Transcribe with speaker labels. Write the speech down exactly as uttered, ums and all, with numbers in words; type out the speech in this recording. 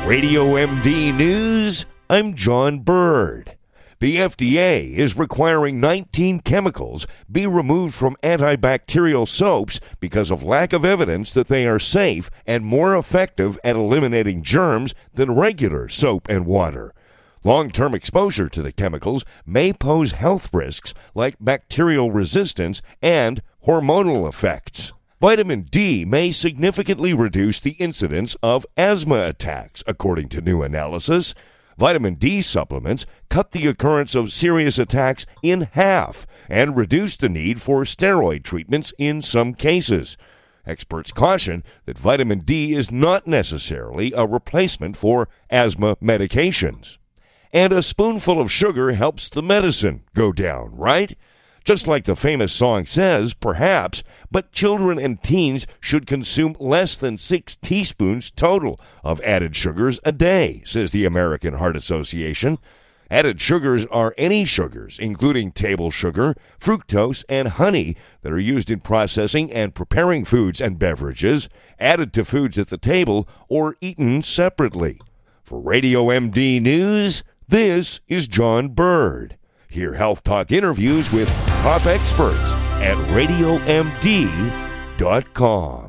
Speaker 1: Radio M D News, I'm John Bird. The F D A is requiring nineteen chemicals be removed from antibacterial soaps because of lack of evidence that they are safe and more effective at eliminating germs than regular soap and water. Long-term exposure to the chemicals may pose health risks like bacterial resistance and hormonal effects. Vitamin D may significantly reduce the incidence of asthma attacks, according to new analysis. Vitamin D supplements cut the occurrence of serious attacks in half and reduce the need for steroid treatments in some cases. Experts caution that vitamin D is not necessarily a replacement for asthma medications. And a spoonful of sugar helps the medicine go down, right? Just like the famous song says, perhaps, but children and teens should consume less than six teaspoons total of added sugars a day, says the American Heart Association. Added sugars are any sugars, including table sugar, fructose, and honey that are used in processing and preparing foods and beverages, added to foods at the table, or eaten separately. For Radio M D News, this is John Bird. Hear Health Talk interviews with top experts at radio m d dot com.